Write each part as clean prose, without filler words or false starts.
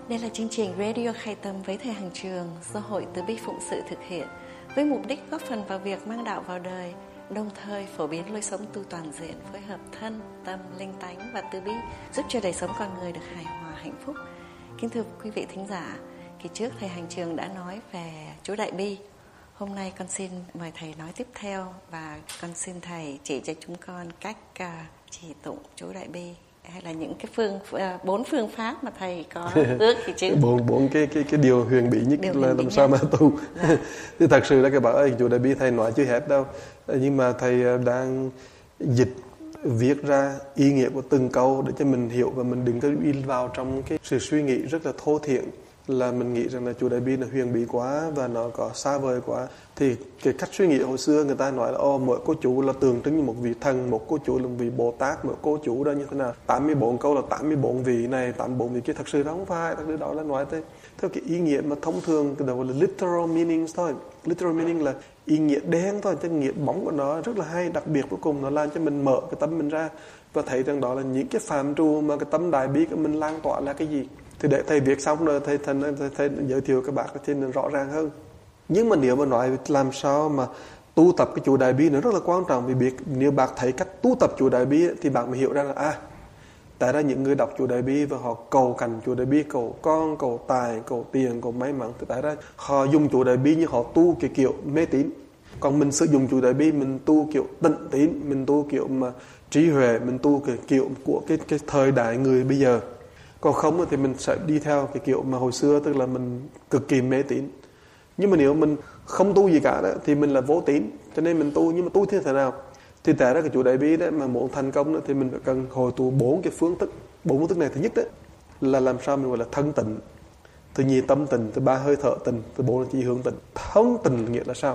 Đây là chương trình Radio Khai Tâm với Thầy Hằng Trường do Hội Từ Bi Phụng Sự thực hiện với mục đích góp phần vào việc mang đạo vào đời, đồng thời phổ biến lối sống tu toàn diện, phối hợp thân, tâm, linh tánh và từ bi, giúp cho đời sống con người được hài hòa, hạnh phúc. Kính thưa quý vị thính giả, kỳ trước Thầy Hằng Trường đã nói về Chúa Đại Bi. Hôm nay con xin mời Thầy nói tiếp theo và con xin Thầy chỉ cho chúng con cách chỉ tụng Chúa Đại Bi, hay là những cái bốn phương pháp mà Thầy có ước thì chứ. bốn cái điều huyền bí nhất điều là làm sao mà tu. Thì thật sự là các bạn ơi, Chúa Đại Bi Thầy nói chưa hết đâu, nhưng mà Thầy đang dịch viết ra ý nghĩa của từng câu để cho mình hiểu, và mình đừng có đi vào trong cái sự suy nghĩ rất là thô thiển là mình nghĩ rằng là Chúa Đại Bi là huyền bí quá và nó có xa vời quá. Thì cái cách suy nghĩ hồi xưa người ta nói là mỗi cô chủ là tượng trưng như một vị thần, một cô chủ là một vị Bồ Tát, mỗi cô chủ đó như thế nào, 84 câu là 84 vị này, 84 vị kia. Thật sự đó không phải, thật sự đó là nói theo cái ý nghĩa mà thông thường, cái đó là literal meaning thôi. Literal meaning là ý nghĩa đen thôi, cái nghĩa bóng của nó rất là hay, đặc biệt cuối cùng nó làm cho mình mở cái tâm mình ra và thấy rằng đó là những cái phạm trù mà cái tâm Đại Bi của mình lan tỏa là cái gì. Thì để Thầy viết xong rồi thầy giới thiệu các bạn cho nên rõ ràng hơn. Nhưng mà nếu mà nói làm sao mà tu tập cái Chúa Đại Bi nó rất là quan trọng, vì biết nếu bạn thấy cách tu tập Chúa Đại Bi thì bạn mới hiểu ra là tại ra những người đọc Chúa Đại Bi và họ cầu cạnh Chúa Đại Bi, cầu con, cầu tài, cầu tiền, cầu may mắn, thì tại ra họ dùng Chúa Đại Bi như họ tu cái kiểu mê tín. Còn mình sử dụng Chúa Đại Bi mình tu kiểu tịnh tín, mình tu kiểu mà trí huệ, mình tu cái kiểu của cái thời đại người bây giờ. Còn không thì mình sẽ đi theo cái kiểu mà hồi xưa, tức là mình cực kỳ mê tín. Nhưng mà nếu mình không tu gì cả đó, thì mình là vô tín, cho nên mình tu. Nhưng mà tu thế nào? Thì tại ra cái Chúa Đại Bi đó mà muốn thành công đó, thì mình phải cần hồi tụ 4 cái phương thức. 4 phương thức này, thứ nhất đó là làm sao mình gọi là thân tịnh, thứ nhì tâm tịnh, thứ ba hơi thở tịnh, thứ bốn là chỉ hướng tịnh. Thân tịnh nghĩa là sao?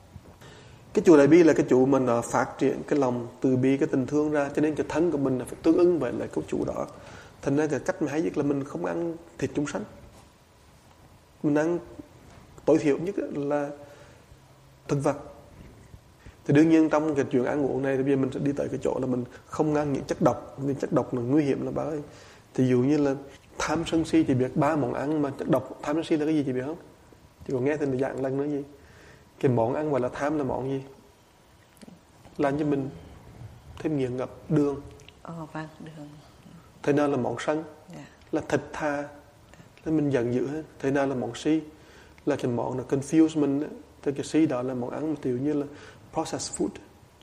Cái Chúa Đại Bi là cái chủ mà nó phát triển cái lòng từ bi, cái tình thương ra, cho nên cái thân của mình là phải tương ứng với lại cái chủ đó. Thành ra cái cách mà hay nhất là mình không ăn thịt chúng sanh, mình ăn tối thiểu nhất là thực vật. Thì đương nhiên trong cái chuyện ăn uống này thì bây giờ mình sẽ đi tới cái chỗ là mình không ăn những chất độc, vì chất độc là nguy hiểm là bà ơi. Thì dụ như là tham sân si, chỉ biết 3 món ăn mà chất độc. Tham sân si là cái gì chị biết không? Chị còn nghe thì dạng lần nữa gì? Cái món ăn gọi là tham là món gì? Làm cho mình thêm nghiện ngập đường. Vâng, đường. Thế nào là món sân? Là thịt tha, là mình giận dữ hết. Thế nào là món si? Là cái món là confuse mình. Thì cái si đó là món ăn kiểu như là processed food.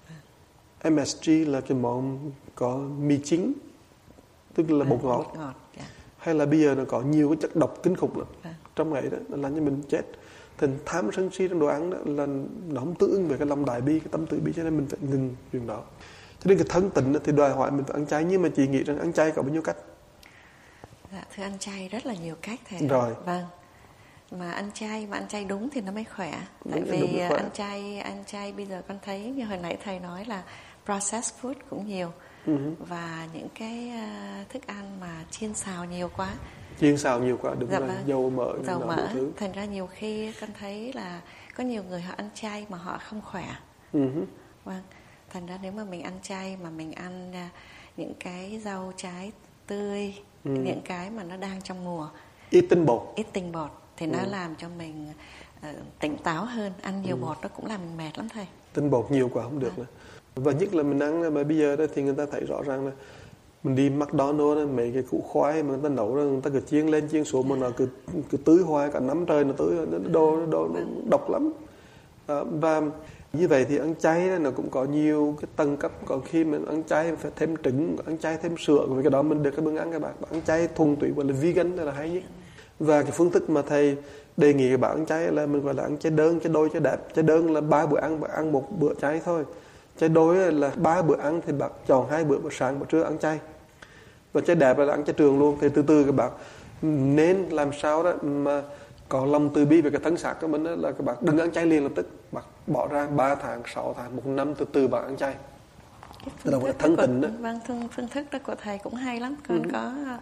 MSG là cái món có mì chính, tức là bột ngọt. Hay là bây giờ nó có nhiều cái chất độc kinh khủng lắm trong ấy đó, làm cho mình chết. Thì tham sân si trong đồ ăn đó là nó không tương ứng về cái lòng Đại Bi, cái tâm từ bi, cho nên mình phải ngừng chuyện đó. Cho nên cái thân tịnh thì đòi hỏi mình phải ăn chay. Nhưng mà chị nghĩ rằng ăn chay có bao nhiêu cách? Dạ, thưa, ăn chay rất là nhiều cách Thầy. Rồi. Vâng. Mà ăn chay đúng thì nó mới khỏe. Tại vì ăn chay bây giờ con thấy như hồi nãy Thầy nói là processed food cũng nhiều. Và những cái thức ăn mà chiên xào nhiều quá. Đúng là vâng. Dầu mỡ. Thành ra nhiều khi con thấy là có nhiều người họ ăn chay mà họ không khỏe. Vâng. Thành ra nếu mà mình ăn chay mà mình ăn những cái rau trái tươi, những cái mà nó đang trong mùa, ít tinh bột thì nó làm cho mình tỉnh táo hơn. Ăn nhiều bột nó cũng làm mình mệt lắm Thầy. Tinh bột nhiều quá không được nữa. Và nhất là mình ăn mà bây giờ đó thì người ta thấy rõ ràng là mình đi McDonald's đó, mấy cái củ khoai mà người ta nấu ra, người ta cứ chiên lên chiên xuống mà nó cứ tưới hoài cả năm trời, nó tưới đồ độc lắm. Và như vậy thì ăn chay nó cũng có nhiều cái tầng cấp. Còn khi mình ăn chay phải thêm trứng, ăn chay thêm sữa, vì cái đó mình được cái bữa ăn các bạn. Ăn chay thuần túy gọi là vegan là hay nhất. Và cái phương thức mà Thầy đề nghị các bạn ăn chay là mình gọi là ăn chay đơn, chay đôi, chay đẹp. Chay đơn là 3 bữa ăn 1 bữa chay thôi. Chay đôi là 3 bữa ăn thì bạn chọn 2 bữa sáng, bữa trưa ăn chay. Và chay đẹp là ăn chay trường luôn. Thì từ từ các bạn nên làm sao đó mà có lòng từ bi về cái thân xác của mình đó, là các bạn đừng ăn chay liền lập tức. Bạn bỏ ra 3 tháng, 6 tháng, 1 năm từ từ bạn ăn chay. Cái thân tịnh đó. Vâng, phương thức đó của Thầy cũng hay lắm. Con có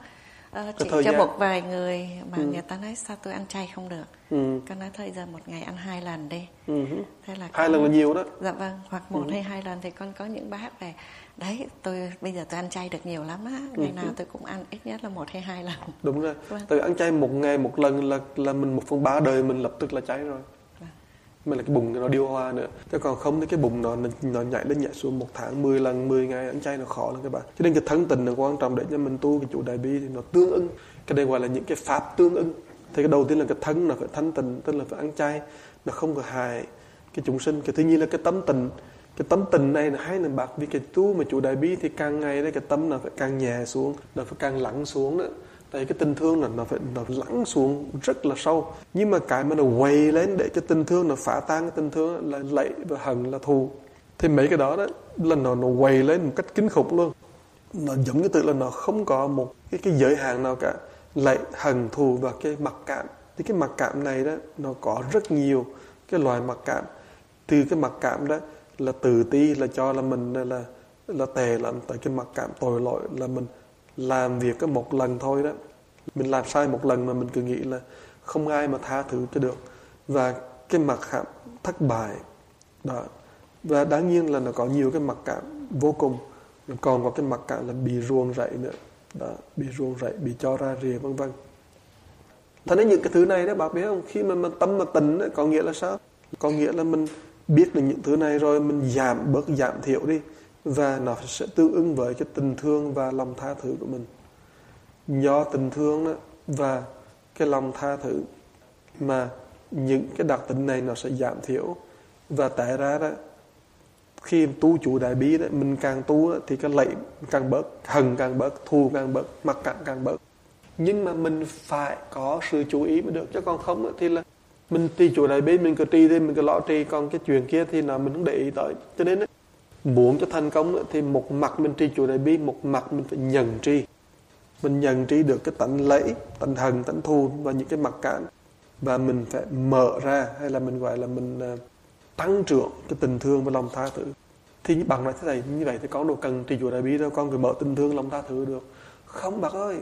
Chỉ cho một vài người mà người ta nói sao tôi ăn chay không được. Con nói thôi giờ một ngày ăn 2 lần đi. Thế là 2 lần là nhiều đó. Dạ vâng, hoặc 1 hay 2 lần thì con có những bác về đấy, bây giờ tôi ăn chay được nhiều lắm á, ngày nào tôi cũng ăn ít nhất là 1 hay 2 lần. Đúng rồi. Vâng. Tại ăn chay một ngày một lần là mình 1/3 đời mình lập tức là cháy rồi. Mà là cái bụng nó điêu hoa nữa, chứ còn không thì cái bụng nó nhảy lên nhảy xuống 1 tháng 10 lần 10 ngày ăn chay nó khó lắm các bạn. Cho nên cái thân tình là quan trọng để cho mình tu cái chủ đại bi thì nó tương ứng. Cái đây gọi là những cái pháp tương ứng. Thì cái đầu tiên là cái thân nó phải thanh tịnh, tức là phải ăn chay, nó không có hại cái chúng sinh. Cái thứ nhì là cái tâm tình. Cái tâm tình này là hay là bạc, vì cái tu mà chủ đại bi thì càng ngày đấy cái tâm nó phải càng nhẹ xuống, nó phải càng lắng xuống nữa. Tại cái tình thương nó phải lắng xuống rất là sâu. Nhưng mà cái mà nó quay lên để cái tình thương nó phá tan cái tình thương là lệ và hận là thù. Thì mấy cái đó là nó quay lên một cách kinh khủng luôn. Nó giống như tự là nó không có một cái giới hạn nào cả. Lệ, hận, thù và cái mặc cảm. Thì cái mặc cảm này đó nó có rất nhiều cái loại mặc cảm. Từ cái mặc cảm đó là tự ti, là cho là mình là tệ lắm, tới cái mặc cảm tội lỗi là mình làm việc có một lần thôi đó, mình làm sai một lần mà mình cứ nghĩ là không ai mà tha thứ cho được, và cái mặc cảm thất bại đó. Và đáng nhiên là nó có nhiều cái mặc cảm vô cùng, còn có cái mặc cảm là bị ruồng rẫy nữa đó, bị ruồng rẫy, bị cho ra rìa vân vân. Thế nên những cái thứ này đó bạn biết không, khi mà tâm mà tịnh có nghĩa là sao? Có nghĩa là mình biết được những thứ này rồi mình giảm thiểu đi, và nó sẽ tương ứng với cái tình thương và lòng tha thứ của mình. Do tình thương đó và cái lòng tha thứ mà những cái đặc tính này nó sẽ giảm thiểu. Và tại ra đó, khi tu chủ đại bi đó, mình càng tu đó, thì cái lệ càng bớt, hận càng bớt, thù càng bớt, mặc cảm càng bớt. Nhưng mà mình phải có sự chú ý mới được, chứ còn không đó, thì là mình trì chủ đại bi, mình cứ trì thì mình cứ lo trì, còn cái chuyện kia thì nó mình không để ý tới. Cho nên đó, muốn cho thành công thì một mặt mình trì chủ đại bi, một mặt mình phải nhận trì. Mình nhận trì được cái tánh lẫy, tánh hận, tánh thù và những cái mặc cảm, và mình phải mở ra, hay là mình gọi là mình tăng trưởng cái tình thương và lòng tha thứ. Thì bằng nói thế này, như vậy thì con đâu cần trì chủ đại bi đâu, con cứ mở tình thương, lòng tha thứ được. Không bác ơi,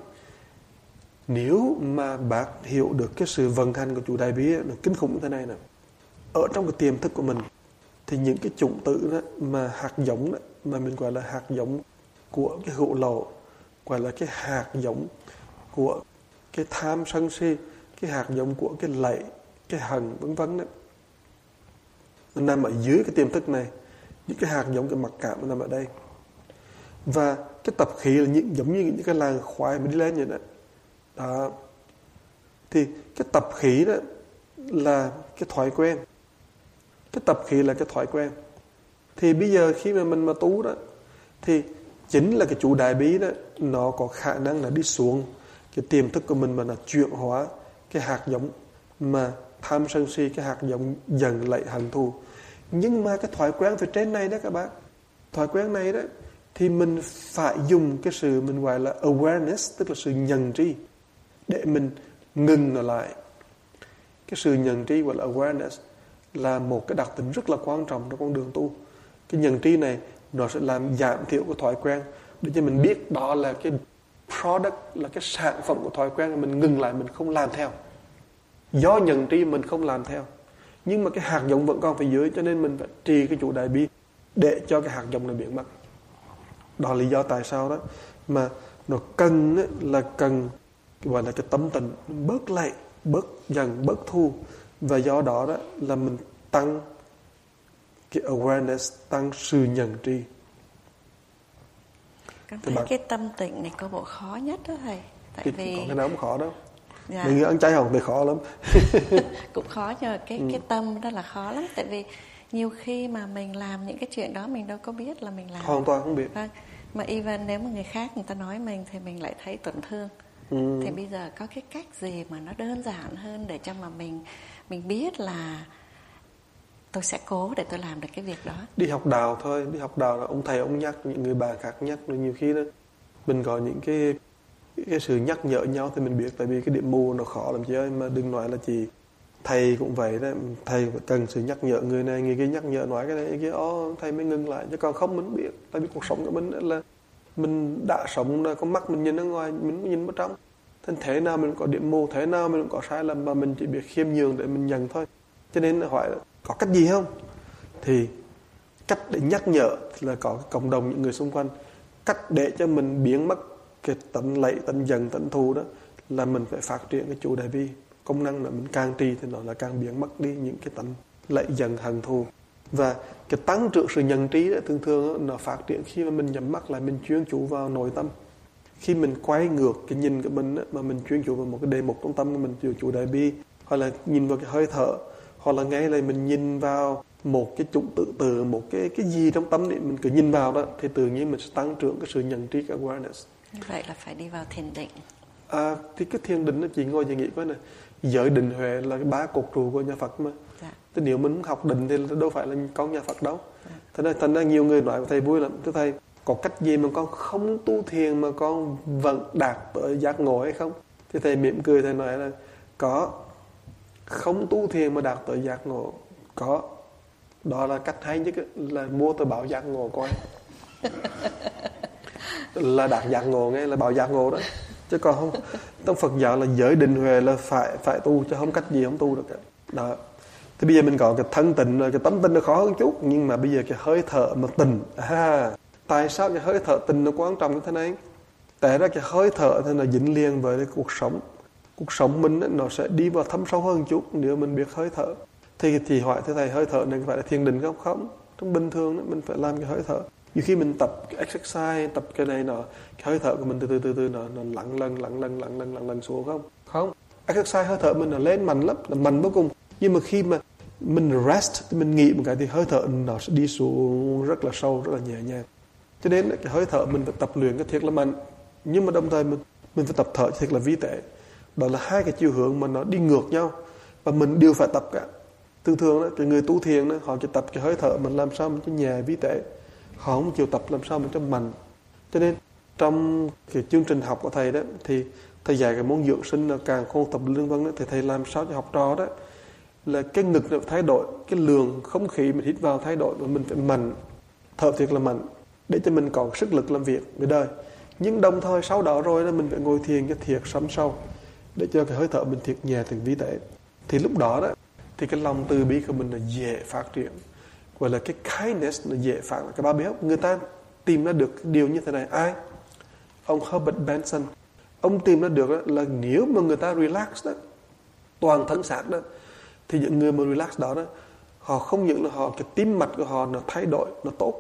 nếu mà bác hiểu được cái sự vận hành của chủ đại bi nó kinh khủng như thế này nè, ở trong cái tiềm thức của mình, thì những cái chủng tử đó, mà hạt giống đó, mà mình gọi là hạt giống của cái hữu lậu, gọi là cái hạt giống của cái tham sân si, cái hạt giống của cái lệ, cái hận vân vân đó, nó nằm ở dưới cái tiềm thức này. Những cái hạt giống cái mặc cảm nó nằm ở đây. Và cái tập khí là giống như những cái làng khoai mà đi lên vậy đó. Đó. Thì cái tập khí đó là cái thói quen. Cái tập khí là cái thói quen. Thì bây giờ khi mà mình mà tu đó, thì chính là cái chủ đại bi đó, nó có khả năng là đi xuống cái tiềm thức của mình, mà nó chuyển hóa cái hạt giống mà tham sân si, cái hạt giống giận lệ hận thù. Nhưng mà cái thói quen phía trên này đó các bạn, thói quen này đó, thì mình phải dùng cái sự mình gọi là awareness, tức là sự nhận tri, để mình ngừng nó lại. Cái sự nhận tri gọi là awareness là một cái đặc tính rất là quan trọng trong con đường tu. Cái nhận tri này nó sẽ làm giảm thiểu cái thói quen, để cho mình biết đó là cái product, là cái sản phẩm của thói quen, mình ngừng lại, mình không làm theo. Do nhận tri mình không làm theo, nhưng mà cái hạt giống vẫn còn phía dưới, cho nên mình phải trì cái chủ đại bi để cho cái hạt giống này biến mất. Đó là lý do tại sao đó mà nó cần là cần gọi là cái tâm tình bớt lệ, bớt giận, bớt thù, và do đó đó là mình tăng cái awareness, tăng sự nhận tri. Con thấy cái tâm tịnh này có bộ khó nhất đó thầy. Tại vì có cái nào cũng khó đâu. Dạ. Mình nghĩ ăn chay không thì khó lắm. Cũng khó, nhưng mà cái tâm đó là khó lắm. Tại vì nhiều khi mà mình làm những cái chuyện đó mình đâu có biết là mình làm. Hoàn toàn không biết. Vâng. Mà even nếu mà người khác người ta nói mình thì mình lại thấy tổn thương. Thì bây giờ có cái cách gì mà nó đơn giản hơn để cho mà mình biết là tôi sẽ cố để tôi làm được cái việc đó. Đi học đào thôi, đi học đào là ông thầy ông nhắc, những người bà khác nhắc, rồi nhiều khi đó mình có những cái sự nhắc nhở nhau thì mình biết. Tại vì cái điểm mù nó khó lắm chị ơi, mà đừng nói là chị thầy cũng vậy đó, thầy cần sự nhắc nhở, người này người kia nhắc nhở, nói cái này cái kia, thầy mới ngừng lại, chứ còn không mình không biết. Tại vì cuộc sống của mình là mình đã sống rồi, con mắt mình nhìn ở ngoài, mình không nhìn ở trong. Thế nào mình cũng có điểm mù, thế nào mình cũng có sai lầm, mà mình chỉ biết khiêm nhường để mình nhận thôi. Cho nên hỏi là có cách gì không? Thì cách để nhắc nhở là có cái cộng đồng những người xung quanh. Cách để cho mình biến mất cái tánh lạy, tánh giận, tánh thù đó là mình phải phát triển cái chủ đại bi. Công năng là mình càng trì thì nó là càng biến mất đi những cái tánh lạy, giận, hận thù. Và cái tăng trưởng sự nhận trí đó, thường thường nó phát triển khi mà mình nhắm mắt lại, mình chuyên chú vào nội tâm. Khi mình quay ngược cái nhìn của mình mà mình chuyên chú vào một cái đề mục trong tâm của mình, chủ đại bi, hoặc là nhìn vào cái hơi thở, hoặc là ngay là mình nhìn vào một cái chủng tự từ, một cái gì trong tâm thì mình cứ nhìn vào đó, thì tự nhiên mình sẽ tăng trưởng cái sự nhận trí, cái awareness. Như vậy là phải đi vào thiền định. Thì cái thiền định nó chỉ ngồi và nghĩ coi này, giới định huệ là cái 3 cột trụ của nhà Phật mà. Dạ. Thế nếu mình học định thì đâu phải là con nhà Phật đâu. Dạ. Thành ra nhiều người nói với thầy vui lắm, thưa thầy, có cách gì mà con không tu thiền mà con vẫn đạt tới giác ngộ hay không? Thì thầy mỉm cười, thầy nói là có. Không tu thiền mà đạt tới giác ngộ có. Đó là cách hay nhất là mua tờ báo giác ngộ coi. Là đạt giác ngộ nghe, là bảo giác ngộ đó. Chứ còn không, trong Phật giáo là giới định huệ là phải tu, chứ không cách gì không tu được cả. Đó. Thì bây giờ mình có cái thân tịnh rồi, cái tâm tịnh nó khó hơn chút, nhưng mà bây giờ cái hơi thở mà tịnh. Tại sao cái hơi thở tịnh nó quan trọng như thế này? Tại ra cái hơi thở thì nó dính liền với cái cuộc sống. Cuộc sống mình nó sẽ đi vào thâm sâu hơn chút nếu mình biết hơi thở. Thì hỏi thế thầy, hơi thở này phải là thiền định không? Không. Trong bình thường đó, mình phải làm cái hơi thở. Nhiều khi mình tập cái exercise, tập cái này nọ, cái hơi thở của mình từ từ nó lặng lần xuống không? Không. Exercise hơi thở mình là lên mạnh lắm, là mạnh vô cùng. Nhưng mà khi mà mình rest, mình nghỉ một cái thì hơi thở nó sẽ đi xuống rất là sâu, rất là nhẹ nhàng. Cho nên cái hơi thở mình phải tập luyện cái thiệt là mạnh. Nhưng mà đồng thời mình phải tập thở thiệt là vi tế. Đó là hai cái chiều hướng mà nó đi ngược nhau, và mình đều phải tập cả. Thường đó, cái người tu thiền đó, họ chỉ tập cái hơi thở mình làm sao mình cho nhẹ vi tế, họ không chịu tập làm sao mình cho mạnh. Cho nên trong cái chương trình học của thầy đó, thì thầy dạy cái môn dưỡng sinh là càng khôn tập lương vân đó, thì thầy làm sao cho học trò đó là cái ngực nó thay đổi, cái lượng không khí mình hít vào thay đổi, và mình phải mạnh, thở thiệt là mạnh để cho mình có sức lực làm việc với đời. Nhưng đồng thời sau đó rồi là mình phải ngồi thiền cái thiệt sâu sâu để cho cái hơi thở mình thiệt nhẹ, thiệt vi tế. Thì lúc đó đó thì cái lòng từ bi của mình là dễ phát triển, gọi là cái kindness nó dễ phát. Các bạn biết không, người ta tìm ra được điều như thế này. Ai? Ông Herbert Benson. Ông tìm ra được đó, là nếu mà người ta relax đó, toàn thân xác đó, thì những người mà relax đó họ không những là cái tim mạch của họ nó thay đổi, nó tốt,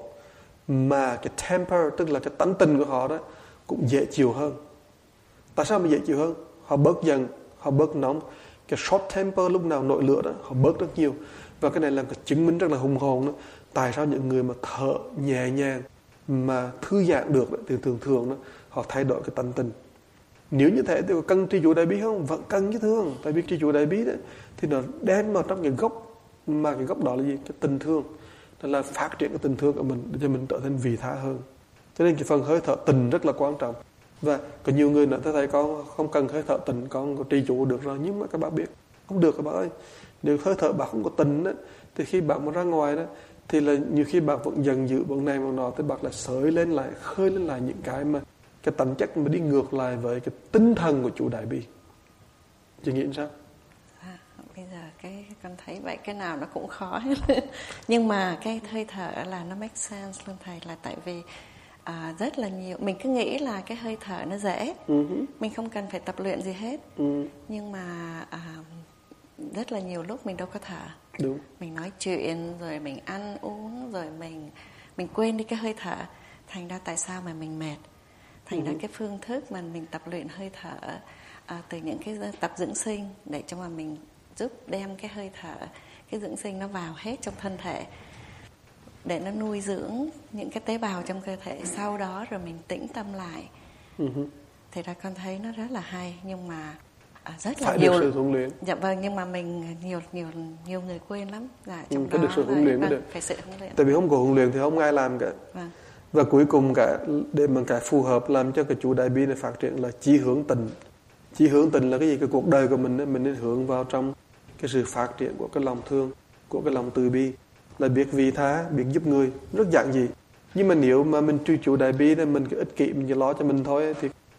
mà cái temper, tức là cái tánh tình của họ đó cũng dễ chịu hơn. Tại sao mà dễ chịu hơn? Họ bớt giận, họ bớt nóng. Cái short temper lúc nào nổi lửa đó, họ bớt rất nhiều. Và cái này là cái chứng minh rất là hùng hồn đó. Tại sao những người mà thở nhẹ nhàng mà thư giãn được đó, thì thường đó, họ thay đổi cái tánh tình. Nếu như thế thì có cần trì chủ đại bi không? Vẫn cần chứ thương. Tại vì trì chủ đại bi đó, thì nó đem vào trong cái gốc, mà cái gốc đó là gì? Cái tình thương. Đó là phát triển cái tình thương của mình để cho mình trở thành vị tha hơn. Cho nên cái phần hơi thở tịnh rất là quan trọng. Và có nhiều người nói thầy con không cần hơi thở tịnh, con có trì chủ được rồi. Nhưng mà các bạn biết không được các bạn ơi. Nếu hơi thở bạn không có tịnh đó, thì khi bạn muốn ra ngoài đó, thì là nhiều khi bạn vẫn dần dữ bọn này bọn nọ, thì bạn lại sới lên lại, khơi lên lại những cái mà cái tánh chất mà đi ngược lại với cái tinh thần của chủ đại bi. Chị nghĩ sao? Bây giờ con thấy vậy cái nào nó cũng khó hết. Nhưng mà cái hơi thở là nó make sense luôn thầy, là tại vì rất là nhiều mình cứ nghĩ là cái hơi thở nó dễ, mình không cần phải tập luyện gì hết, nhưng mà rất là nhiều lúc mình đâu có thở. Đúng. Mình nói chuyện rồi mình ăn uống rồi mình quên đi cái hơi thở, thành ra tại sao mà mình mệt. Thành ra cái phương thức mà mình tập luyện hơi thở từ những cái tập dưỡng sinh để cho mà mình giúp đem cái hơi thở, cái dưỡng sinh nó vào hết trong thân thể để nó nuôi dưỡng những cái tế bào trong cơ thể. Sau đó rồi mình tĩnh tâm lại. Thì ra con thấy nó rất là hay, nhưng mà rất là phải nhiều được sự huấn luyện. Dạ vâng, nhưng mà mình nhiều người quên lắm. Dạ, trong phải đó được sự huấn luyện mới được. Phải sự huấn luyện. Tại vì không có huấn luyện thì không ai làm cả. Vâng. Và cuối cùng cả để mà cả phù hợp làm cho cái chủ đại bi này phát triển là chí hướng tịnh. Chí hướng tịnh là cái gì? Cái cuộc đời của mình nên hướng vào trong cái sự phát triển của cái lòng thương, của cái lòng từ bi, là biết vị tha, biết giúp người, rất giản dị. Nhưng mà nếu mà mình truy chủ đại bi nên mình cứ ích kỷ, mình chỉ lo cho mình thôi, thì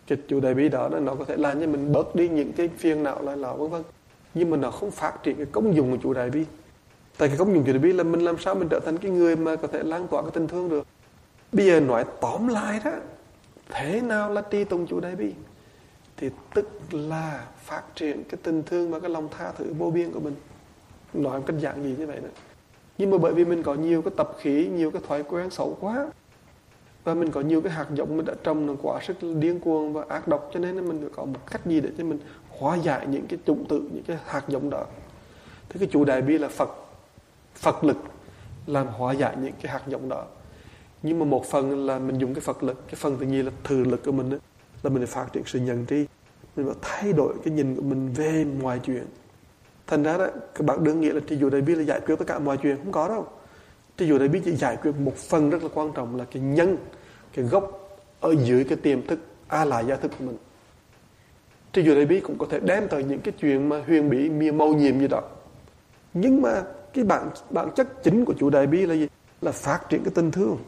cái chủ đại bi đó nó có thể làm cho mình bớt đi những cái phiền não lại lọ vân vân, nhưng mà nó không phát triển cái công dụng của chủ đại bi. Tại cái công dụng chủ đại bi là mình làm sao mình trở thành cái người mà có thể lan tỏa cái tình thương được. Bây giờ nói tóm lại đó, thế nào là tri tùng chủ đại bi? Thì tức là phát triển cái tình thương và cái lòng tha thứ vô biên của mình. Nói một cách giản dị như vậy đó. Nhưng mà bởi vì mình có nhiều cái tập khí, nhiều cái thói quen xấu quá, và mình có nhiều cái hạt giống mình đã trồng nó quá sức điên cuồng và ác độc, cho nên là mình phải có một cách gì để cho mình hóa giải những cái chủng tử, những cái hạt giống đó. Thế cái chủ đại bi là Phật lực làm hóa giải những cái hạt giống đó. Nhưng mà một phần là mình dùng cái Phật lực, cái phần thứ nhì là thừa lực của mình đó, là mình phải phát triển sự nhận tri, mình phải thay đổi cái nhìn của mình về mọi chuyện. Thành ra đó, các bạn đừng nghĩ là tri dụ đại bi là giải quyết tất cả mọi chuyện, không có đâu. Tri dụ đại bi chỉ giải quyết một phần rất là quan trọng là cái nhân, cái gốc ở dưới cái tiềm thức, lại gia thức của mình. Tri dụ đại bi cũng có thể đem tới những cái chuyện mà huyền bí, màu nhiệm gì đó. Nhưng mà cái bản chất chính của chủ đại bi là gì? Là phát triển cái tình thương.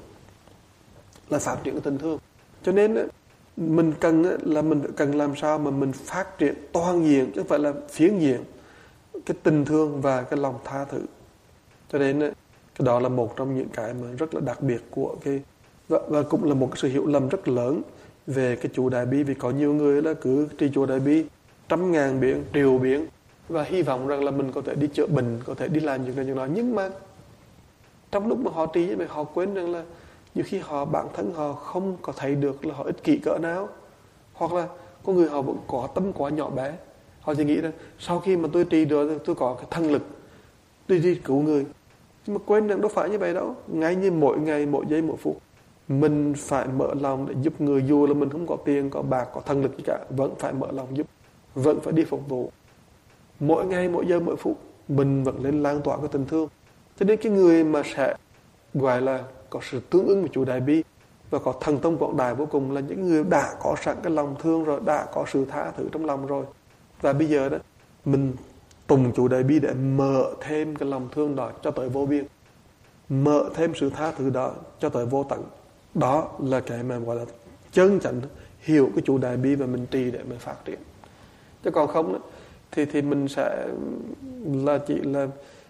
Là phát triển cái tình thương. Cho nên mình cần làm sao mà mình phát triển toàn diện, chứ không phải là phiến diện, cái tình thương và cái lòng tha thứ. Cho nên cái đó là một trong những cái mà rất là đặc biệt của cái, và cũng là một cái sự hiểu lầm rất lớn về cái chủ đại bi. Vì có nhiều người là cứ trì chủ đại bi 100.000 biến, triệu biến, và hy vọng rằng là mình có thể đi chữa bệnh, có thể đi làm những cái chuyện đó. Nhưng mà trong lúc mà họ trì, họ quên rằng là nhiều khi bản thân họ không có thấy được là họ ích kỷ cỡ nào, hoặc là có người họ vẫn có tâm quá nhỏ bé. Họ chỉ nghĩ rằng sau khi mà tôi trì được, tôi có cái thân lực tôi đi cứu người. Nhưng mà quên rằng đâu phải như vậy đâu. Ngay như mỗi ngày, mỗi giây, mỗi phút, mình phải mở lòng để giúp người. Dù là mình không có tiền, có bạc, có thân lực gì cả, vẫn phải mở lòng giúp, vẫn phải đi phục vụ. Mỗi ngày, mỗi giờ, mỗi phút, mình vẫn lên lan tỏa cái tình thương. Cho nên cái người mà sẽ gọi là có sự tương ứng với chủ đại bi và có thần thông quảng đại vô cùng là những người đã có sẵn cái lòng thương rồi, đã có sự tha thứ trong lòng rồi. Và bây giờ đó, mình tùng chủ đại bi để mở thêm cái lòng thương đó cho tới vô biên, mở thêm sự tha thứ đó cho tới vô tận. Đó là cái mà gọi là chân chánh hiểu cái chủ đại bi và mình trì để mình phát triển. Chứ còn không đó, thì mình sẽ là chỉ là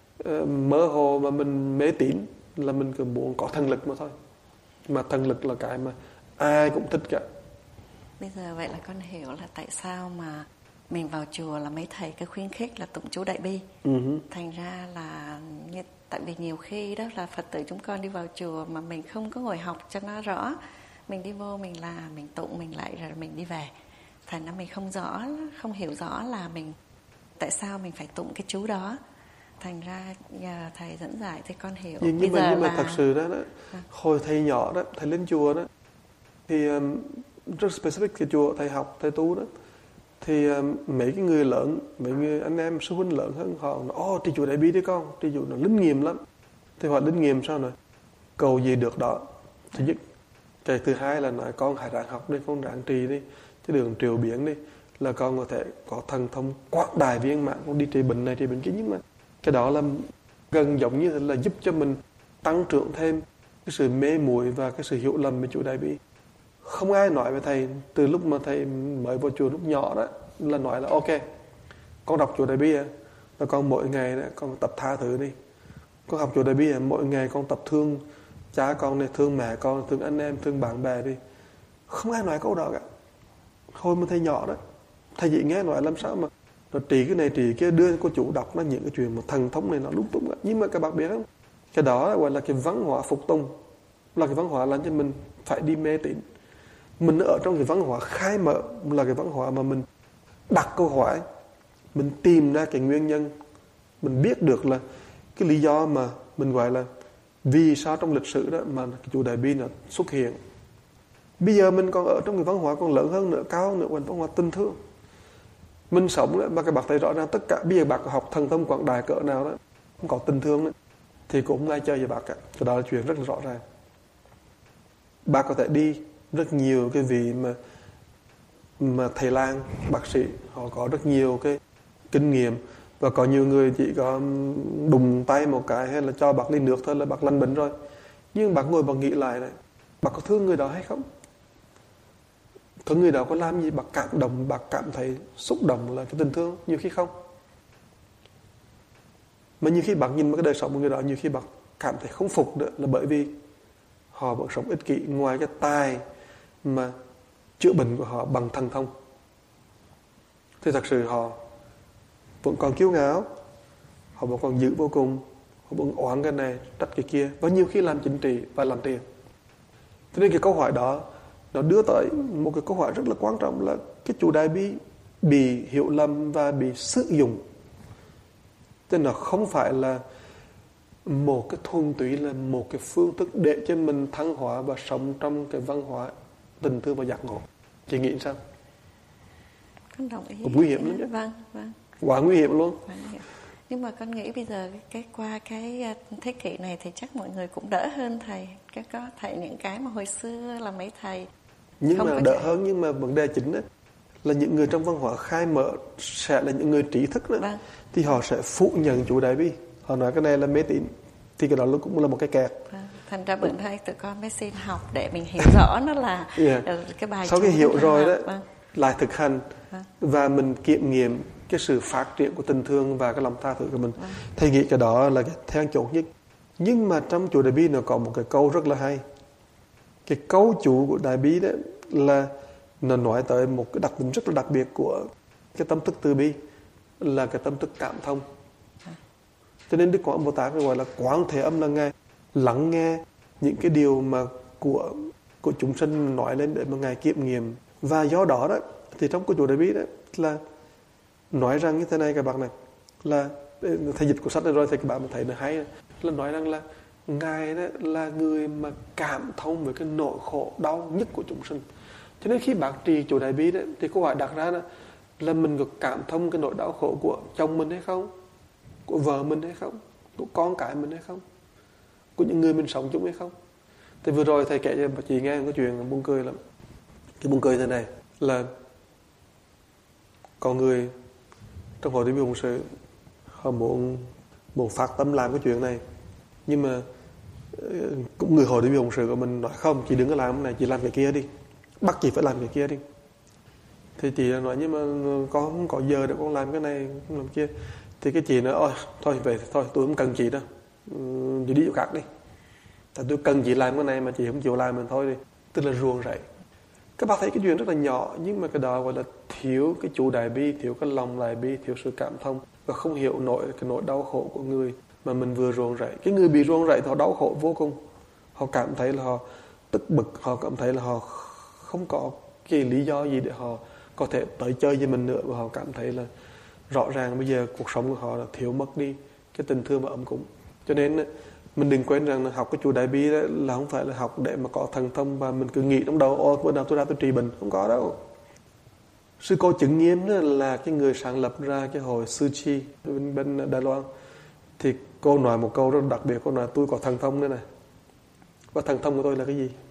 mơ hồ và mình mê tín, là mình cứ muốn có thần lực mà thôi. Mà thần lực là cái mà ai cũng thích cả. Bây giờ vậy là con hiểu là tại sao mà mình vào chùa là mấy thầy cứ khuyến khích là tụng chú đại bi. Thành ra là tại vì nhiều khi đó là Phật tử chúng con đi vào chùa mà mình không có ngồi học cho nó rõ. Mình đi vô mình làm, mình tụng, mình lại rồi mình đi về. Thành ra mình không hiểu rõ là mình tại sao mình phải tụng cái chú đó. Thành ra nhờ thầy dẫn giải thì con hiểu. Nhưng mà thật sự đó, hồi thầy nhỏ đó, thầy lên chùa đó, thì rất specific cái chùa thầy học, thầy tu đó, thì mấy cái người lớn, mấy người anh em sư huynh lớn hơn họ nói, trì chủ đại bi đi con, trì chủ nó linh nghiệm lắm. Thì họ linh nghiệm sao này? Cầu gì được đó. Thứ nhất. Cái thứ hai là nói con hãy ráng học đi, con ráng trì đi, chứ đừng triều biến đi, là con có thể có thần thông quảng đại viên mãn, con đi trì bệnh này trì bệnh kia. Nhưng mà cái đó là gần giống như là giúp cho mình tăng trưởng thêm cái sự mê muội và cái sự hiểu lầm về chủ đại bi. Không ai nói với thầy từ lúc mà thầy mới vào chùa lúc nhỏ đó là nói là ok, con đọc chủ đại bi và con mỗi ngày đó, con tập tha thứ đi. Con học chủ đại bi mỗi ngày con tập thương cha con này, thương mẹ con, thương anh em, thương bạn bè đi. Không ai nói câu đó cả. Hồi mà thầy nhỏ đó, thầy chỉ nghe nói làm sao mà nó trì cái này trì kia, đưa cô chủ đọc nó những cái chuyện mà thần thống này nó lung tung. Nhưng mà các bạn biết không, cái đó gọi là cái văn hóa phục tùng, là cái văn hóa làm cho mình phải đi mê tín. Mình ở trong cái văn hóa khai mở, là cái văn hóa mà mình đặt câu hỏi, mình tìm ra cái nguyên nhân, mình biết được là cái lý do mà mình gọi là vì sao trong lịch sử đó mà cái chủ đại bi nó xuất hiện. Bây giờ mình còn ở trong cái văn hóa còn lớn hơn nữa, cao hơn nữa, văn hóa tình thương. Mình sống đó, mà các bạn thấy rõ ràng tất cả, bây giờ bạn có học thần thông quảng đại cỡ nào đó, không có tình thương đó, thì cũng không ai chơi với bạn cả. Cái đó là chuyện rất là rõ ràng. Bạn có thể đi rất nhiều cái vị mà thầy lang, bác sĩ, họ có rất nhiều cái kinh nghiệm, và có nhiều người chỉ có đùng tay một cái hay là cho bác ly nước thôi là bác lành bệnh rồi. Nhưng bác ngồi bác nghĩ lại này, bác có thương người đó hay không? Có người đó có làm gì bà cảm động, bà cảm thấy xúc động là cái tình thương? Nhiều khi không. Mà nhiều khi bạn nhìn vào cái đời sống của người đó, nhiều khi bạn cảm thấy không phục nữa, là bởi vì họ vẫn sống ích kỷ, ngoài cái tài mà chữa bệnh của họ bằng thần thông. Thì thật sự họ vẫn còn kiêu ngạo, họ vẫn còn dữ vô cùng, họ vẫn oán cái này, trách cái kia, và nhiều khi làm chính trị và làm tiền. Cho nên cái câu hỏi đó nó đưa tới một cái câu hỏi rất là quan trọng, là cái chủ đại bi bị hiểu lầm và bị sử dụng. Tức là không phải là một cái thuần túy là một cái phương thức để cho mình thăng hóa và sống trong cái văn hóa tình thương và giác ngộ. Chị nghĩ sao? Con đồng ý. Cũng nguy hiểm lắm chứ. Vâng. Quá nguy hiểm luôn. Nhưng mà con nghĩ bây giờ qua cái thế kỷ này thì chắc mọi người cũng đỡ hơn thầy. Có thầy những cái mà hồi xưa là mấy thầy nhưng mà đỡ hơn, nhưng mà vấn đề chính đó là những người trong văn hóa khai mở sẽ là những người trí thức đó. Thì họ sẽ phủ nhận chủ đại bi, họ nói cái này là mê tín, thì cái đó cũng là một cái kẹt. Thành ra bữa nay tụi con mới xin học để mình hiểu rõ nó là cái bài. Sau khi hiểu rồi đó, lại thực hành và mình kiểm nghiệm cái sự phát triển của tình thương và cái lòng tha thứ của mình. Thầy nghĩ cái đó là cái then chốt nhất. Nhưng mà trong chủ đại bi nó có một cái câu rất là hay. Cái câu chủ của đại bi đó là nó nói tới một cái đặc tính rất là đặc biệt của cái tâm thức từ bi, là cái tâm thức cảm thông. Cho nên Đức Quán Bồ Tát gọi là Quán Thế Âm, là Ngài lắng nghe những cái điều mà của chúng sinh nói lên để mà Ngài kiểm nghiệm. Và do đó đó thì trong cái chủ đại bi đó là nói rằng như thế này các bạn này, là thầy dịch của sách này rồi thì các bạn thấy là hay, là nói rằng là Ngài đó là người mà cảm thông với cái nỗi khổ đau nhất của chúng sinh. Cho nên khi bác trì chủ đại bi đó, thì câu hỏi đặt ra là mình có cảm thông cái nỗi đau khổ của chồng mình hay không, của vợ mình hay không, của con cái mình hay không, của những người mình sống chung hay không. Thì vừa rồi thầy kể cho bà chị nghe một cái chuyện buồn cười lắm. Cái buồn cười thế này là có người trong hội Đại bi Phụng sự họ muốn phát tâm làm cái chuyện này, nhưng mà cũng người hội Đại bi Phụng sự của mình nói không, chị đừng có làm cái này, chị làm cái kia đi, bắt chị phải làm cái kia đi. Thì chị nói nhưng mà con không có giờ để con làm cái này không làm kia. Thì cái chị nói ôi thôi về thôi, tôi không cần chị đâu, chị đi chỗ khác đi, tại tôi cần chị làm cái này mà chị không chịu làm, mình thôi đi. Tức là ruồng rẫy. Các bạn thấy cái chuyện rất là nhỏ, nhưng mà cái đó gọi là thiếu cái chủ đại bi, thiếu cái lòng đại bi, thiếu sự cảm thông, và không hiểu nổi cái nỗi đau khổ của người mà mình vừa ruồng rẫy. Cái người bị ruồng rẫy thì họ đau khổ vô cùng, họ cảm thấy là họ tức bực, họ cảm thấy là họ không có cái lý do gì để họ có thể tới chơi với mình nữa, và họ cảm thấy là rõ ràng bây giờ cuộc sống của họ là thiếu mất đi cái tình thương và ấm cúng. Cho nên mình đừng quên rằng là học cái chủ đại bi đó là không phải là học để mà có thần thông và mình cứ nghĩ trong đầu ôi bữa nào tôi ra tôi trị bệnh, không có đâu. Sư cô Chứng Nghiêm đó là cái người sáng lập ra cái hội Sư Chi bên Đài Loan. Thì cô nói một câu rất đặc biệt, cô nói tôi có thần thông nữa này. Và thần thông của tôi là cái gì?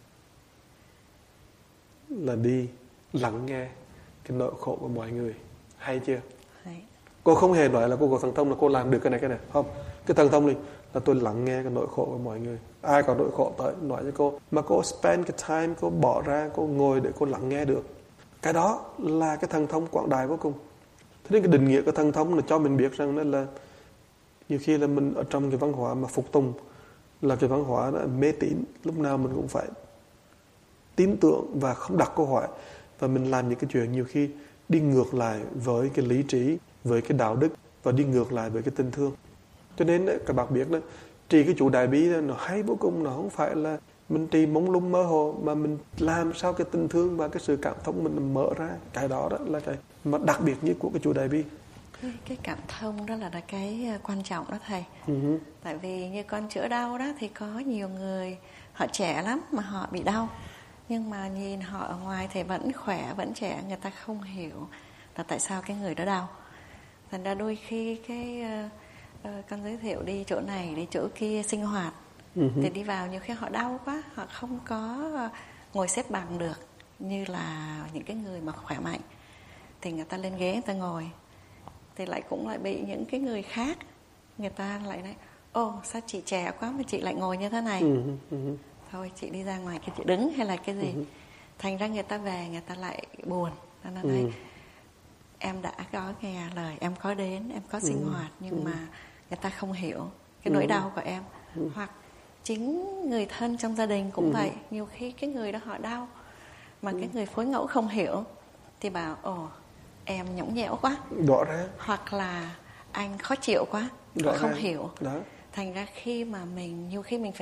Là đi lắng nghe cái nỗi khổ của mọi người. Hay chưa? Hay. Cô không hề nói là cô có thần thông là cô làm được cái này. Không. Cái thần thông này là tôi lắng nghe cái nỗi khổ của mọi người. Ai có nỗi khổ tới nói cho cô. Mà cô spend cái time, cô bỏ ra, cô ngồi để cô lắng nghe được. Cái đó là cái thần thông quảng đại vô cùng. Thế nên cái định nghĩa của thần thông là cho mình biết rằng đó là nhiều khi là mình ở trong cái văn hóa mà phục tùng, là cái văn hóa đó mê tín, lúc nào mình cũng phải tín tưởng và không đặt câu hỏi, và mình làm những cái chuyện nhiều khi đi ngược lại với cái lý trí, với cái đạo đức, và đi ngược lại với cái tình thương. Cho nên đấy, các bạn biết đó, trì cái chủ đại bi đó, nó hay vô cùng. Nó không phải là mình trì mông lung mơ hồ, mà mình làm sao cái tình thương và cái sự cảm thông mình mở ra. Cái đó là cái mà đặc biệt nhất của cái chủ đại bi. Cái cảm thông đó là cái quan trọng đó thầy. Tại vì như con chữa đau đó thì có nhiều người họ trẻ lắm mà họ bị đau, nhưng mà nhìn họ ở ngoài thì vẫn khỏe, vẫn trẻ, người ta không hiểu là tại sao cái người đó đau. Thành ra đôi khi con giới thiệu đi chỗ này, đi chỗ kia sinh hoạt, thì đi vào nhiều khi họ đau quá, họ không có ngồi xếp bằng được như là những cái người mà khỏe mạnh. Thì người ta lên ghế người ta ngồi, thì lại cũng lại bị những cái người khác, người ta lại nói ô sao chị trẻ quá mà chị lại ngồi như thế này, thôi chị đi ra ngoài kia chị đứng hay là cái gì. Thành ra người ta về người ta lại buồn. Nó nói em đã có nghe lời, em có đến, em có sinh hoạt, nhưng mà người ta không hiểu cái nỗi đau của em. Hoặc chính người thân trong gia đình cũng vậy. Nhiều khi cái người đó họ đau mà cái người phối ngẫu không hiểu thì bảo em nhõng nhẽo quá. Rõ ràng. Hoặc là anh khó chịu quá, không hiểu. Đó. Thành ra khi mà nhiều khi mình phải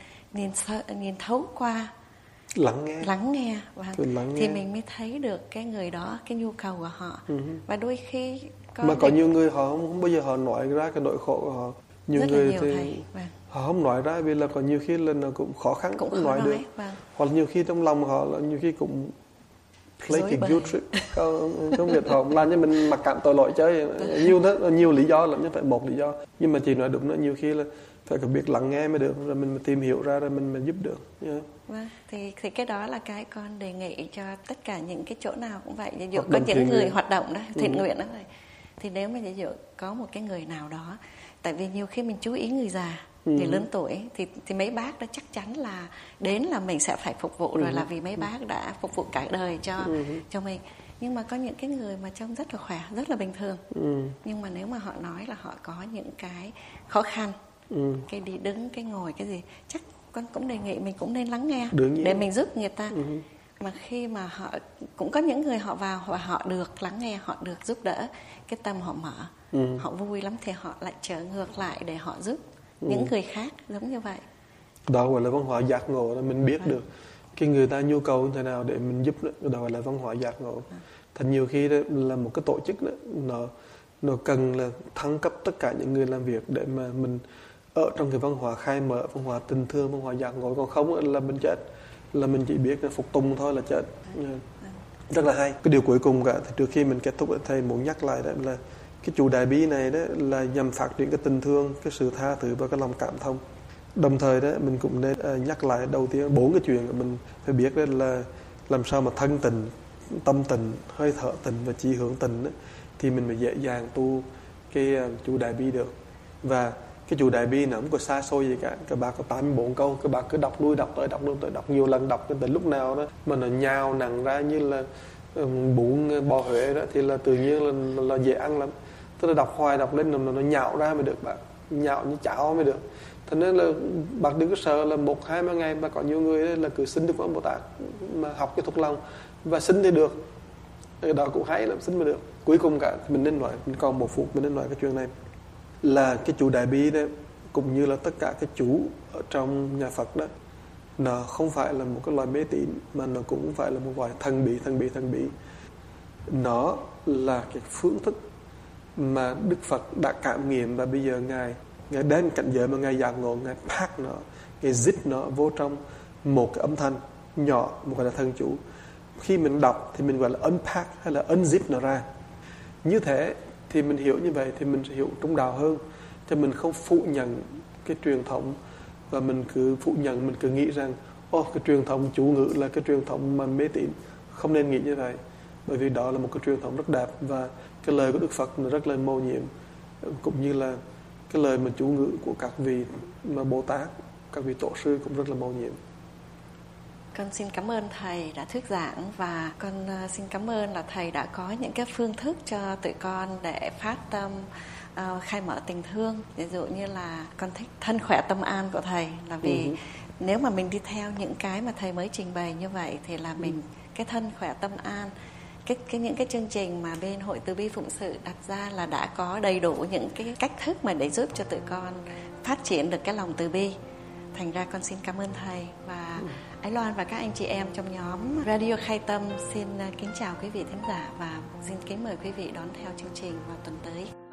nhìn thấu qua, lắng nghe thì mình mới thấy được cái người đó, cái nhu cầu của họ. Và đôi khi có nhiều người họ không bao giờ họ nói ra cái nỗi khổ của họ. Nhiều người thì họ không nói ra vì là có nhiều khi là nó cũng khó khăn, cũng nói được. Hoặc nhiều khi trong lòng họ là nhiều khi cũng play cái guilt, không biết họ làm cho mình mặc cảm tội lỗi chơi nhiều lý do lắm chứ phải một lý do. Nhưng mà chị nói đúng đó, nhiều khi là phải có biết lắng nghe mới được, rồi mình tìm hiểu ra rồi mình giúp được. Vâng, thì cái đó là cái con đề nghị cho tất cả những cái chỗ nào cũng vậy. Ví dụ có những người hoạt động đó, thiện nguyện đó rồi. Thì nếu mà ví dụ có một cái người nào đó, tại vì nhiều khi mình chú ý người già, người lớn tuổi thì mấy bác đó chắc chắn là đến là mình sẽ phải phục vụ rồi, là vì mấy bác đã phục vụ cả đời cho mình. Nhưng mà có những cái người mà trông rất là khỏe, rất là bình thường. Nhưng mà nếu mà họ nói là họ có những cái khó khăn, cái đi đứng, cái ngồi, cái gì, chắc con cũng đề nghị mình cũng nên lắng nghe để mình giúp người ta. Mà khi mà họ cũng có những người họ vào và họ được lắng nghe, họ được giúp đỡ, cái tâm họ mở, họ vui lắm thì họ lại trở ngược lại để họ giúp những người khác giống như vậy. Đó gọi là văn hóa giác ngộ, là mình biết được cái người ta nhu cầu như thế nào để mình giúp đó gọi là văn hóa giác ngộ. Thật nhiều khi đó là một cái tổ chức đó, nó cần là thăng cấp tất cả những người làm việc để mà mình ở trong cái văn hóa khai mở, văn hóa tình thương, văn hóa giác ngộ. Còn không là mình chết, là mình chỉ biết là phục tùng thôi là chết. Rất là hay. Cái điều cuối cùng cả thì trước khi mình kết thúc, thầy muốn nhắc lại đó là cái chủ đại bi này đó là nhằm phát triển cái tình thương, cái sự tha thứ và cái lòng cảm thông. Đồng thời đó mình cũng nên nhắc lại đầu tiên 4 cái chuyện mình phải biết đó là làm sao mà thân tình, tâm tình, hơi thở tình và chí hướng tình đó, thì mình mới dễ dàng tu cái chủ đại bi được. Và cái chủ đại bi nó không có xa xôi gì cả. Các bạn có 84 câu, các bạn cứ đọc lui đọc tới, đọc nhiều lần, đọc tới lúc nào đó mà nó nhào nặng ra như là bún bò Huế đó thì là tự nhiên là dễ ăn lắm. Tức là đọc hoài đọc lên nó nhạo ra mới được bạn, nhạo như chảo mới được. Thế nên là bạn đừng có sợ là 1-2 ngày mà có nhiều người là cứ xin Đức Phật Bồ Tát mà học cái thuộc lòng và xin thì được. Đó cũng hay lắm, xin mới được. Cuối cùng cả mình nên nói, mình còn 1 phút mình nên nói cái chuyện này là cái chủ đại bi đó cũng như là tất cả cái chủ ở trong nhà Phật đó, nó không phải là một cái loại mê tín mà nó cũng không phải là một loại thần bí. Nó là cái phương thức mà Đức Phật đã cảm nghiệm và bây giờ Ngài đến cảnh giới mà Ngài giác ngộ, Ngài pack nó, Ngài zip nó vô trong một cái âm thanh nhỏ, một gọi là thần chủ. Khi mình đọc thì mình gọi là unpack hay là unzip nó ra. Như thế thì mình hiểu như vậy thì mình sẽ hiểu trung đạo hơn, cho mình không phụ nhận cái truyền thống và mình cứ phụ nhận, mình cứ nghĩ rằng cái truyền thống chú ngữ là cái truyền thống mà mê tín. Không nên nghĩ như vậy, bởi vì đó là một cái truyền thống rất đẹp và cái lời của Đức Phật nó rất là mầu nhiệm, cũng như là cái lời mà chú ngữ của các vị mà Bồ Tát, các vị tổ sư cũng rất là mầu nhiệm. Con xin cảm ơn thầy đã thuyết giảng, và con xin cảm ơn là thầy đã có những cái phương thức cho tụi con để phát tâm khai mở tình thương. Ví dụ như là con thích thân khỏe tâm an của thầy, là vì nếu mà mình đi theo những cái mà thầy mới trình bày như vậy thì là mình cái thân khỏe tâm an. Những cái chương trình mà bên Hội Từ Bi Phụng Sự đặt ra là đã có đầy đủ những cái cách thức mà để giúp cho tụi con phát triển được cái lòng từ bi. Thành ra con xin cảm ơn thầy, và Ái Loan và các anh chị em trong nhóm Radio Khai Tâm xin kính chào quý vị thính giả và xin kính mời quý vị đón theo chương trình vào tuần tới.